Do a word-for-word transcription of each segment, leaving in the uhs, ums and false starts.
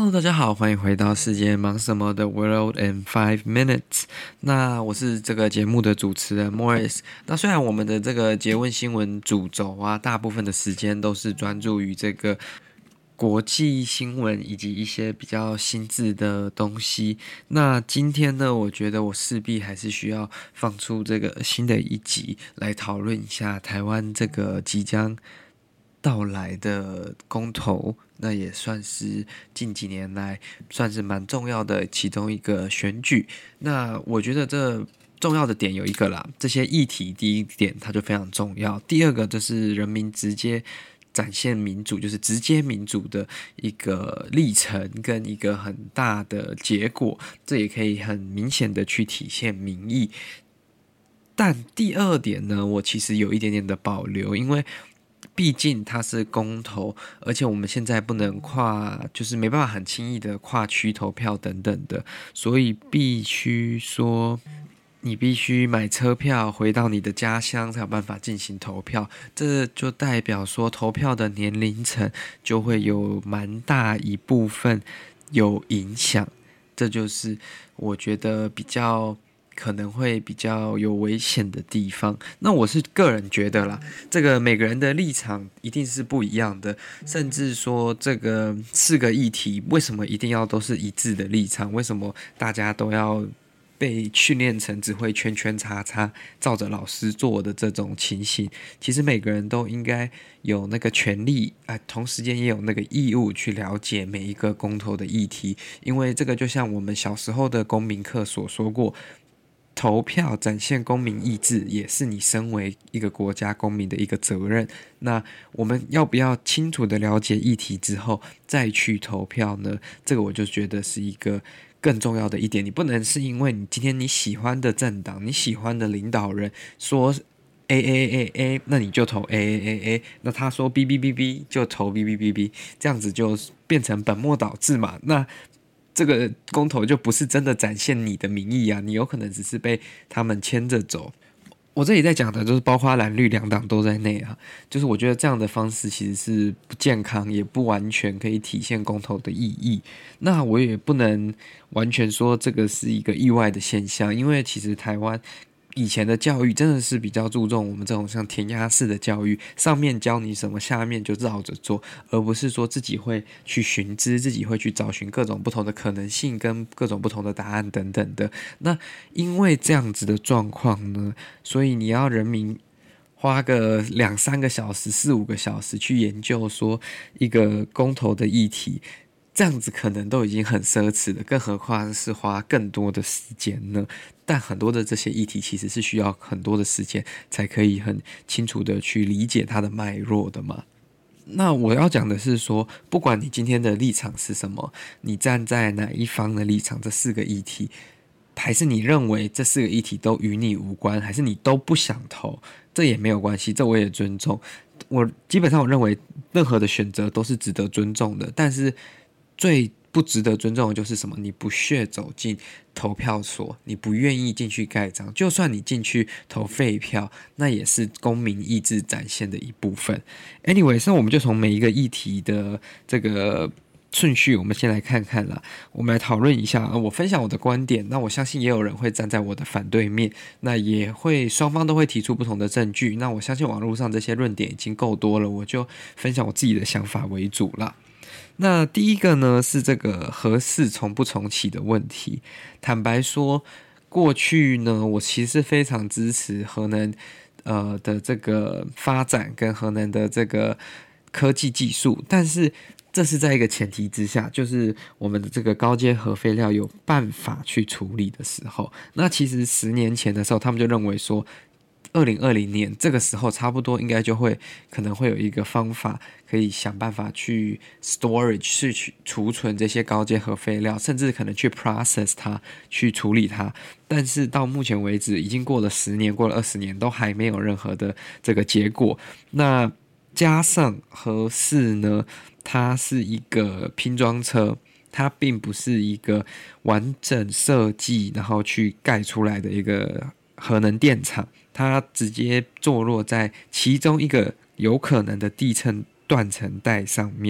Hello，大家好，欢迎回到世界忙什么的 World in Five Minutes。那我是这个节目的主持人 Morris。那虽然我们的这个结问新闻主轴啊，大部分的时间都是专注于这个国际新闻以及一些比较新制的东西。那今天呢，我觉得我势必还是需要放出这个新的一集来讨论一下台湾这个即将到来的公投，那也算是近几年来算是蛮重要的其中一个选举。那我觉得这重要的点有一个啦，这些议题第一点它就非常重要，第二个就是人民直接展现民主，就是直接民主的一个历程跟一个很大的结果，这也可以很明显的去体现民意。但第二点呢，我其实有一点点的保留，因为毕竟它是公投，而且我们现在不能跨，就是没办法很轻易的跨区投票等等的，所以必须说，你必须买车票回到你的家乡才有办法进行投票。这就代表说，投票的年龄层就会有蛮大一部分有影响，这就是我觉得比较可能会比较有危险的地方。那我是个人觉得啦，这个每个人的立场一定是不一样的，甚至说这个四个议题为什么一定要都是一致的立场？为什么大家都要被训练成只会圈圈叉叉，照着老师做的这种情形？其实每个人都应该有那个权利啊、呃，同时间也有那个义务去了解每一个公投的议题，因为这个就像我们小时候的公民课所说过。投票展现公民意志，也是你身为一个国家公民的一个责任。那我们要不要清楚的了解议题之后再去投票呢？这个我就觉得是一个更重要的一点。你不能是因为你今天你喜欢的政党、你喜欢的领导人说 A A A A， 那你就投 A A A A， 那他说 B B B B 就投 B B B B， 这样子就变成本末倒置嘛。那这个公投就不是真的展现你的民意啊，你有可能只是被他们牵着走。我这里在讲的就是包括蓝绿两党都在内啊，就是我觉得这样的方式其实是不健康，也不完全可以体现公投的意义。那我也不能完全说这个是一个意外的现象，因为其实台湾以前的教育真的是比较注重我们这种像填鸭式的教育，上面教你什么，下面就绕着做，而不是说自己会去寻知，自己会去找寻各种不同的可能性跟各种不同的答案等等的。那因为这样子的状况呢，所以你要人民花个两三个小时、四五个小时去研究说一个公投的议题，这样子可能都已经很奢侈了，更何况是花更多的时间呢？但很多的这些议题其实是需要很多的时间才可以很清楚的去理解它的脉络的嘛。那我要讲的是说，不管你今天的立场是什么，你站在哪一方的立场，这四个议题，还是你认为这四个议题都与你无关，还是你都不想投，这也没有关系，这我也尊重。我基本上我认为任何的选择都是值得尊重的，但是最不值得尊重的就是什么？你不屑走进投票所，你不愿意进去盖章，就算你进去投废票，那也是公民意志展现的一部分。Anyway， 那我们就从每一个议题的这个顺序，我们先来看看啦。我们来讨论一下，我分享我的观点，那我相信也有人会站在我的反对面，那也会双方都会提出不同的证据。那我相信网络上这些论点已经够多了，我就分享我自己的想法为主啦。那第一个呢是这个核四重不重启的问题。坦白说，过去呢，我其实非常支持核能呃的这个发展跟核能的这个科技技术，但是这是在一个前提之下，就是我们的这个高阶核废料有办法去处理的时候。那其实十年前的时候，他们就认为说，二零二零年这个时候差不多应该就会可能会有一个方法可以想办法去 storage 去储存这些高阶核废料，甚至可能去 process 它，去处理它。但是到目前为止已经过了十年，过了二十年，都还没有任何的这个结果。那加上核四呢，它是一个拼装车，它并不是一个完整设计然后去盖出来的一个核能电厂，它直接坐落在其中一个有可能的地层断层带上面。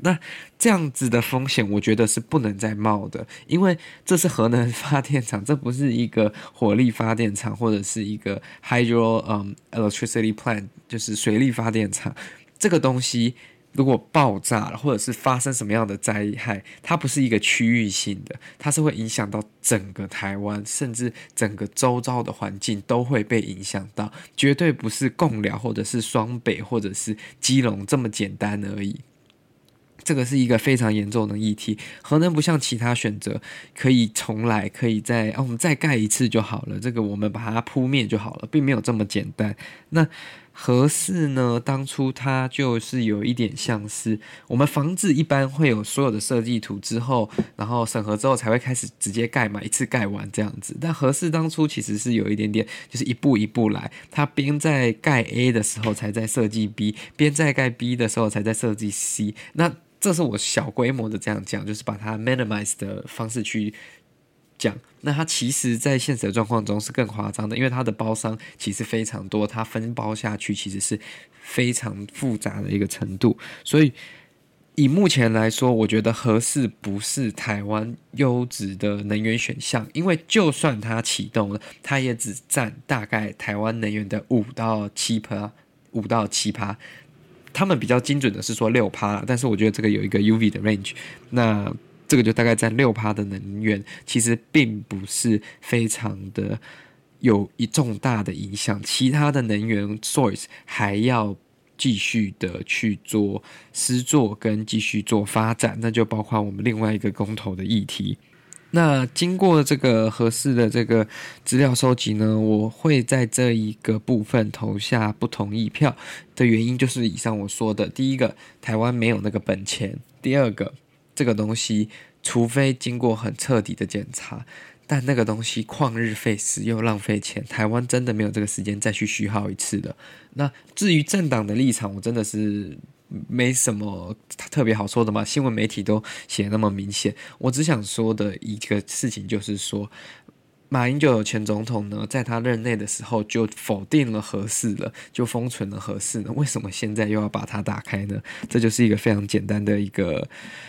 那这样子的风险，我觉得是不能再冒的，因为这是核能发电厂，这不是一个火力发电厂或者是一个 hydro um electricity plant， 就是水力发电厂。这个东西如果爆炸了，或者是发生什么样的灾害，它不是一个区域性的，它是会影响到整个台湾，甚至整个周遭的环境都会被影响到，绝对不是贡寮或者是双北或者是基隆这么简单而已。这个是一个非常严重的议题，核能不像其他选择可以重来，可以再、啊、我们再盖一次就好了，这个我们把它扑灭就好了，并没有这么简单。那核四呢，当初它就是有一点像是我们房子一般会有所有的设计图之后，然后审核之后才会开始直接盖嘛，一次盖完这样子。但核四当初其实是有一点点就是一步一步来，它边在盖 A 的时候才在设计 B， 边在盖 B 的时候才在设计 C。那这是我小规模的这样讲，就是把它 minimize 的方式去讲。那它其实在现实的状况中是更夸张的，因为它的包商其实非常多，它分包下去其实是非常复杂的一个程度。所以以目前来说，我觉得核四不是台湾优质的能源选项，因为就算它启动了，它也只占大概台湾能源的五到七%，五到七%。他们比较精准的是说 百分之六， 但是我觉得这个有一个 U V 的 range， 那这个就大概占 百分之六 的能源，其实并不是非常的有一重大的影响，其他的能源 source 还要继续的去做施作跟继续做发展，那就包括我们另外一个公投的议题。那经过这个核四的这个资料收集呢，我会在这一个部分投下不同意票的原因就是以上我说的，第一个，台湾没有那个本钱；第二个，这个东西除非经过很彻底的检查，但那个东西旷日费时又浪费钱，台湾真的没有这个时间再去虚耗一次的。那至于政党的立场，我真的是没什么特别好说的嘛，新闻媒体都写那么明显。我只想说的一个事情就是说，马英九前总统呢，在他任内的时候就否定了核四了，就封存了核四呢，为什么现在又要把它打开呢？这就是一个非常简单的一个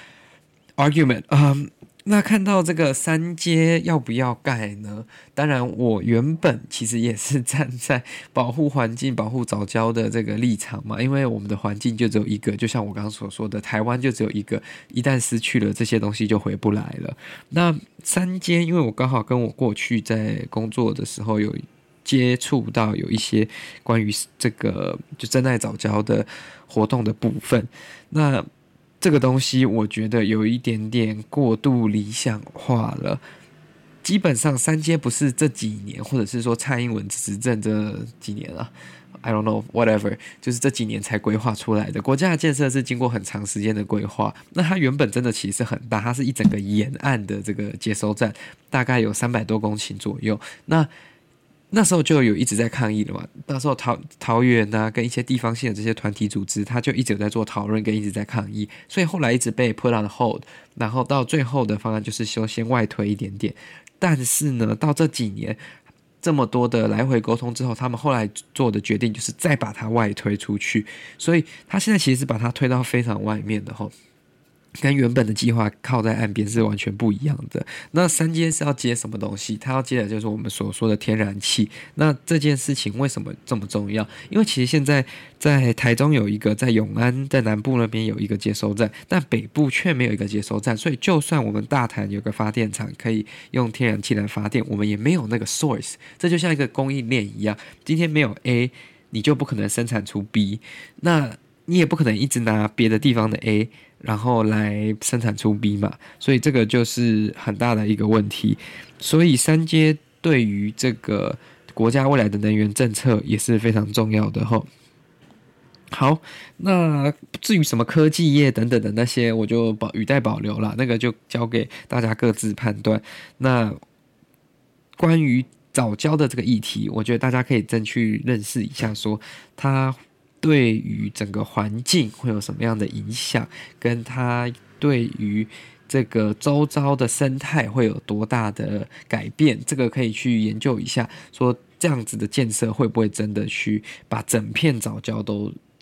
argument。嗯，那看到这个三接要不要盖呢？当然，我原本其实也是站在保护环境、保护藻礁的这个立场嘛，因为我们的环境就只有一个，就像我刚刚所说的，台湾就只有一个，一旦失去了这些东西就回不来了。那三接，因为我刚好跟我过去在工作的时候有接触到有一些关于这个就珍爱藻礁的活动的部分，那这个东西我觉得有一点点过度理想化了。基本上三接不是这几年，或者是说蔡英文执政这几年啊 I don't know whatever， 就是这几年才规划出来的。国家的建设是经过很长时间的规划，那它原本真的其实很大，它是一整个沿岸的这个接收站，大概有三百多公顷左右。那那时候就有一直在抗议了嘛，那时候桃桃园啊跟一些地方性的这些团体组织，他就一直有在做讨论跟一直在抗议，所以后来一直被 put on hold， 然后到最后的方案就是说先外推一点点。但是呢，到这几年这么多的来回沟通之后，他们后来做的决定就是再把它外推出去，所以他现在其实是把它推到非常外面的齁，跟原本的计划靠在岸边是完全不一样的。那三接是要接什么东西？它要接的就是我们所说的天然气。那这件事情为什么这么重要？因为其实现在在台中有一个，在永安在南部那边有一个接收站，但北部却没有一个接收站，所以就算我们大潭有个发电厂可以用天然气来发电，我们也没有那个 source。这就像一个供应链一样，今天没有 A， 你就不可能生产出 B， 那你也不可能一直拿别的地方的 A然后来生产出 B 嘛，所以这个就是很大的一个问题。所以三接对于这个国家未来的能源政策也是非常重要的齁。好，那至于什么科技业等等的那些，我就保语带保留啦，那个就交给大家各自判断。那关于藻礁的这个议题，我觉得大家可以真去认识一下说，说它对于整个环境会有什么样的影响，跟它对于这个周遭的生态会有多大的改变，这个可以去研究一下，说这样子的建设会不会真的去把整片藻礁都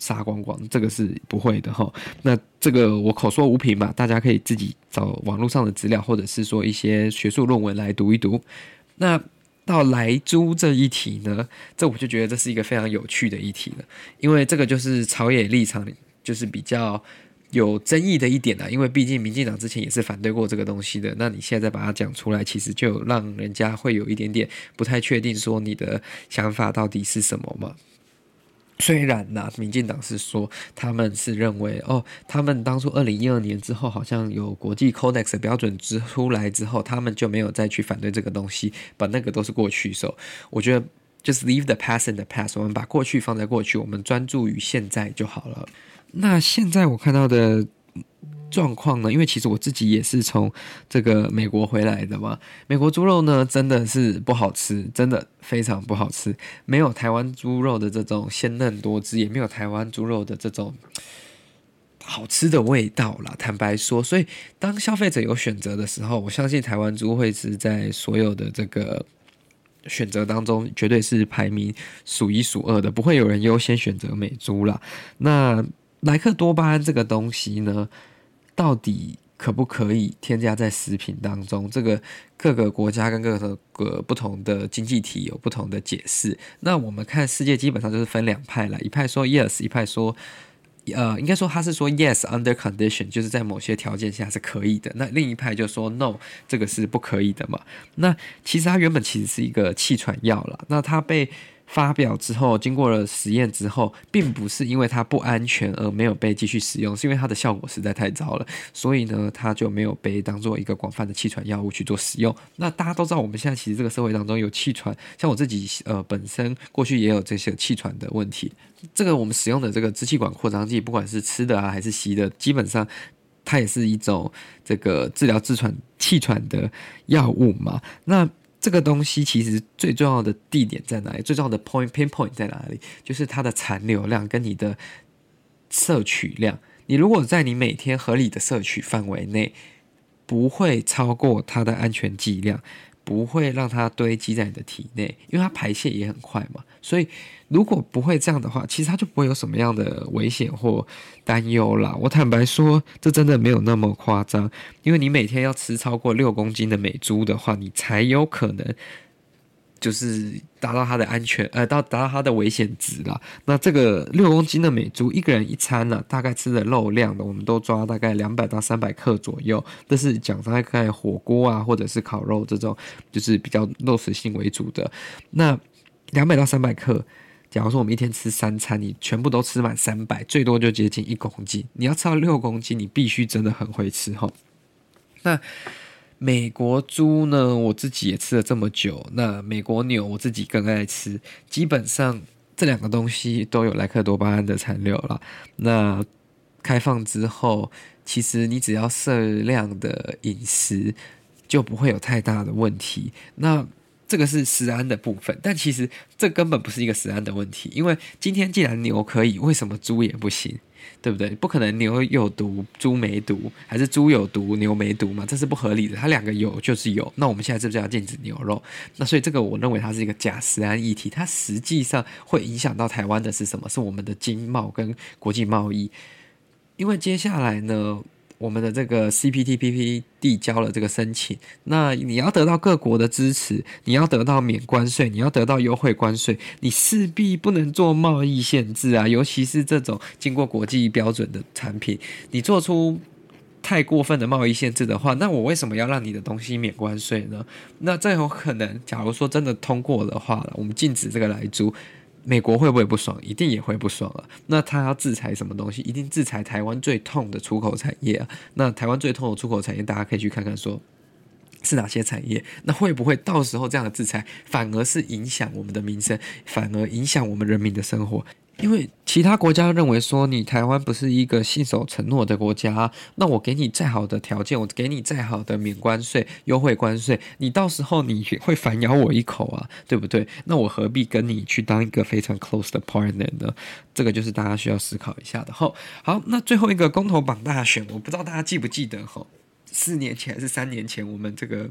杀光光，这个是不会的齁。那这个我口说无凭嘛，大家可以自己找网络上的资料，或者是说一些学术论文来读一读。那到莱猪这一题呢，这我就觉得这是一个非常有趣的议题了，因为这个就是朝野立场就是比较有争议的一点啦，因为毕竟民进党之前也是反对过这个东西的，那你现在再把它讲出来，其实就让人家会有一点点不太确定说你的想法到底是什么嘛。虽然呐、啊，民进党是说他们是认为哦，他们当初二零一二年之后，好像有国际 Codex 的标准之出来之后，他们就没有再去反对这个东西，把那个都是过去手。So, 我觉得 just leave the past in the past， 我们把过去放在过去，我们专注于现在就好了。那现在我看到的状况呢，因为其实我自己也是从这个美国回来的嘛，美国猪肉呢真的是不好吃，真的非常不好吃，没有台湾猪肉的这种鲜嫩多汁，也没有台湾猪肉的这种好吃的味道啦，坦白说。所以当消费者有选择的时候，我相信台湾猪会是在所有的这个选择当中绝对是排名数一数二的，不会有人优先选择美猪啦。那莱克多巴胺这个东西呢，到底可不可以添加在食品当中？这个各个国家跟各个不同的经济体有不同的解释。那我们看世界基本上就是分两派啦，一派说 yes， 一派说呃，应该说他是说 yes under condition， 就是在某些条件下是可以的。那另一派就说 no， 这个是不可以的嘛。那其实它原本其实是一个气喘药啦，那它被发表之后，经过了实验之后，并不是因为它不安全而没有被继续使用，是因为它的效果实在太糟了，所以呢，它就没有被当做一个广泛的气喘药物去做使用。那大家都知道，我们现在其实这个社会当中有气喘，像我自己呃本身过去也有这些气喘的问题。这个我们使用的这个支气管扩张剂，不管是吃的啊还是吸的，基本上它也是一种这个治疗气喘气喘的药物嘛。那这个东西其实最重要的地点在哪里？最重要的 point pinpoint 在哪里？就是它的残留量跟你的摄取量。你如果在你每天合理的摄取范围内，不会超过它的安全剂量，不会让它堆积在你的体内，因为它排泄也很快嘛。所以如果不会这样的话，其实它就不会有什么样的危险或担忧啦。我坦白说，这真的没有那么夸张，因为你每天要吃超过六公斤的美猪的话，你才有可能就是达到它的安全，呃，到达到它的危险值啦。那这个六公斤的美猪，一个人一餐呢、啊，大概吃的肉量的，我们都抓大概两百到三百克左右。这是讲大概火锅啊，或者是烤肉这种，就是比较肉食性为主的。那两百到三百克，假如说我们一天吃三餐，你全部都吃满三百，最多就接近一公斤。你要吃到六公斤，你必须真的很会吃齁。那美国猪呢，我自己也吃了这么久，那美国牛我自己更爱吃，基本上这两个东西都有莱克多巴胺的残留啦。那开放之后，其实你只要适量的饮食，就不会有太大的问题。那这个是食安的部分，但其实这根本不是一个食安的问题，因为今天既然牛可以，为什么猪也不行？对不对？不可能牛有毒猪没毒，还是猪有毒牛没毒嘛？这是不合理的。它两个有就是有，那我们现在是不是要禁止牛肉？那所以这个我认为它是一个假食安议题，它实际上会影响到台湾的是什么？是我们的经贸跟国际贸易。因为接下来呢，我们的这个 C P T P P 递交了这个申请，那你要得到各国的支持，你要得到免关税，你要得到优惠关税，你势必不能做贸易限制啊，尤其是这种经过国际标准的产品，你做出太过分的贸易限制的话，那我为什么要让你的东西免关税呢？那这有可能，假如说真的通过的话，我们禁止这个来猪。美国会不会不爽？一定也会不爽啊！那他要制裁什么东西？一定制裁台湾最痛的出口产业啊！那台湾最痛的出口产业，大家可以去看看说是哪些产业？那会不会到时候这样的制裁反而是影响我们的民生，反而影响我们人民的生活？因为其他国家认为说你台湾不是一个信守承诺的国家，那我给你再好的条件，我给你再好的免关税、优惠关税，你到时候你会反咬我一口啊，对不对？那我何必跟你去当一个非常 close 的 partner 呢？这个就是大家需要思考一下的。好，好，那最后一个公投榜大选，我不知道大家记不记得哈？四年前还是三年前，我们这个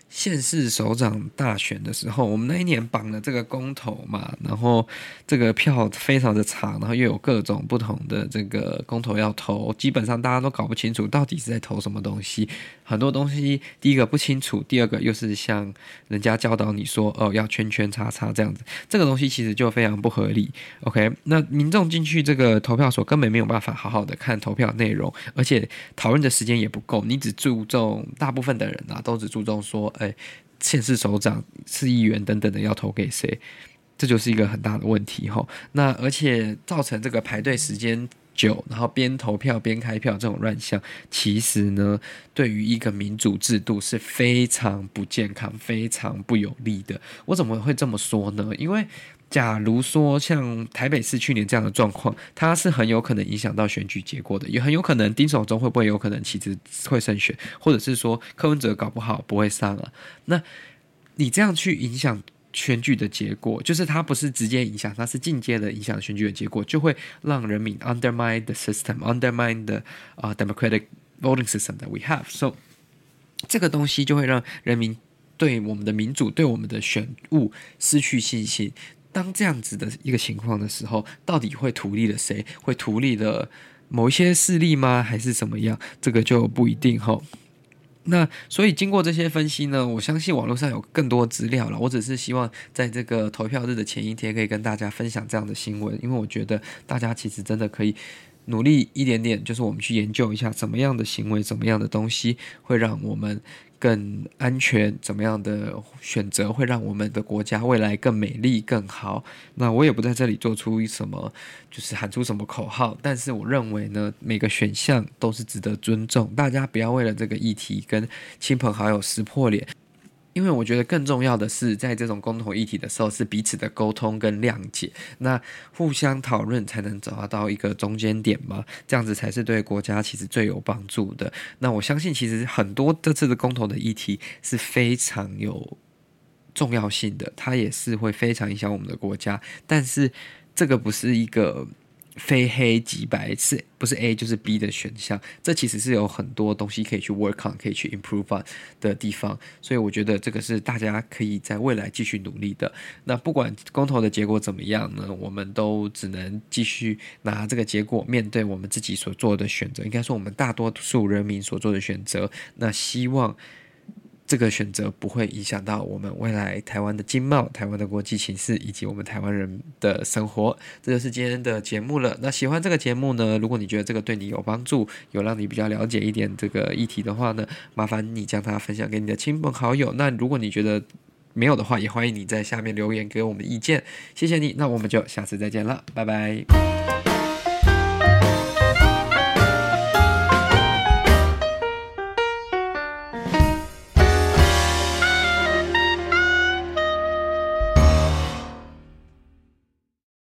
县市首长大选的时候，我们那一年绑了这个公投嘛，然后这个票非常的长，然后又有各种不同的这个公投要投，基本上大家都搞不清楚到底是在投什么东西。很多东西，第一个不清楚，第二个又是像人家教导你说哦要圈圈叉叉这样子，这个东西其实就非常不合理。OK， 那民众进去这个投票所根本没有办法好好的看投票内容，而且讨论的时间也不够，你只注重大部分的人啊都只注重说，哎，县市首长、市议员等等的要投给谁，这就是一个很大的问题吼。那而且造成这个排队时间久，然后边投票边开票这种乱象，其实呢，对于一个民主制度是非常不健康、非常不有利的。我怎么会这么说呢？因为假如说像台北市去年这样的状况，它是很有可能影响到选举结果的，也很有可能丁守中会不会有可能其实会胜选，或者是说柯文哲搞不好不会上啊。那你这样去影响选举的结果，就是它不是直接影响，它是间接的影响选举的结果，就会让人民 undermine the system, undermine the、uh, democratic voting system that we have. So 这个东西就会让人民对我们的民主、对我们的选务失去信心。当这样子的一个情况的时候，到底会图利了谁？会图利了某一些势力吗？还是怎么样？这个就不一定齁。那所以经过这些分析呢，我相信网络上有更多资料了。我只是希望在这个投票日的前一天，可以跟大家分享这样的新闻，因为我觉得大家其实真的可以努力一点点，就是我们去研究一下怎么样的行为、怎么样的东西会让我们更安全，怎么样的选择会让我们的国家未来更美丽更好。那我也不在这里做出什么就是喊出什么口号，但是我认为呢，每个选项都是值得尊重，大家不要为了这个议题跟亲朋好友撕破脸。因为我觉得更重要的是，在这种共同议题的时候，是彼此的沟通跟谅解，那互相讨论才能找到一个中间点嘛，这样子才是对国家其实最有帮助的。那我相信，其实很多这次的公投的议题是非常有重要性的，它也是会非常影响我们的国家，但是这个不是一个非黑即白，是不是 A 就是 B 的选项？这其实是有很多东西可以去 work on， 可以去 improve on 的地方，所以我觉得这个是大家可以在未来继续努力的。那不管公投的结果怎么样呢，我们都只能继续拿这个结果面对我们自己所做的选择，应该说我们大多数人民所做的选择。那希望这个选择不会影响到我们未来台湾的经贸、台湾的国际情势以及我们台湾人的生活。这就是今天的节目了。那喜欢这个节目呢，如果你觉得这个对你有帮助，有让你比较了解一点这个议题的话呢，麻烦你将它分享给你的亲朋好友。那如果你觉得没有的话，也欢迎你在下面留言给我们意见。谢谢你，那我们就下次再见了，拜拜。